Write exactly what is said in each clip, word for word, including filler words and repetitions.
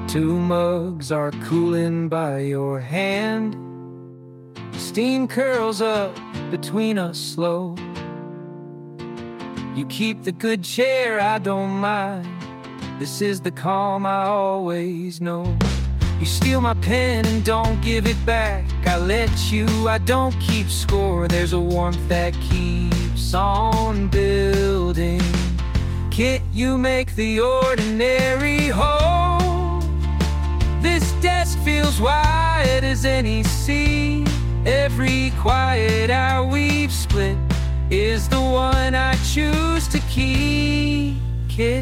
Two mugs are cooling by your hand. Steam curls up between us slow. You keep the good chair, I don't mind. This is the calm I always know. You steal my pen and don't give it back. I let you, I don't keep score. There's a warmth that keeps on building. Kit, you make the ordinary whole. This desk feels wide as any sea. Every quiet hour we've split is the one I choose to keep. Kit,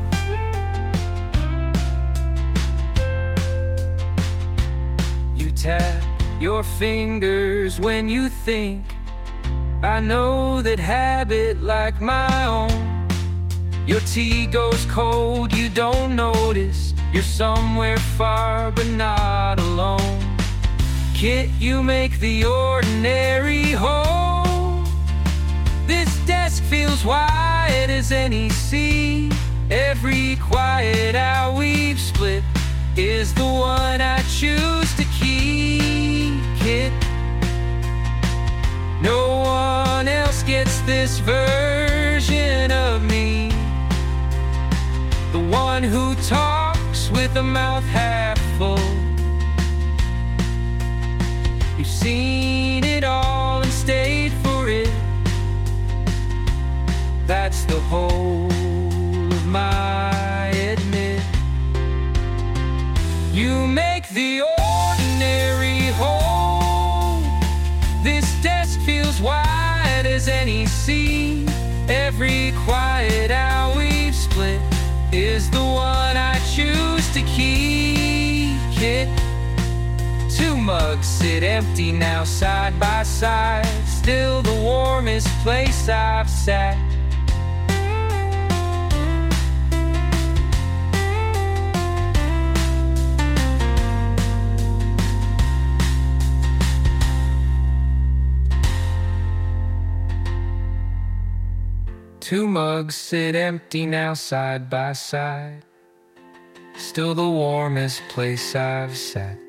you tap your fingers when you think. I know that habit like my own. Your tea goes cold, you don't notice. You're somewhere far but not alone. Kit, you make the ordinary whole. This desk feels wide as any sea. Every quiet hour we've split is the one I choose to keep. Kit, no one else gets this version of me. The one who talks with a mouth half full. You've seen it all and stayed for it. That's the whole of my admit. You make the ordinary whole. This desk feels wide as any sea. Every quiet hour we've split is the one I choose to keep. Kit, two mugs sit empty now side by side. Still the warmest place I've sat. Two mugs sit empty now side by side. Still the warmest place I've sat.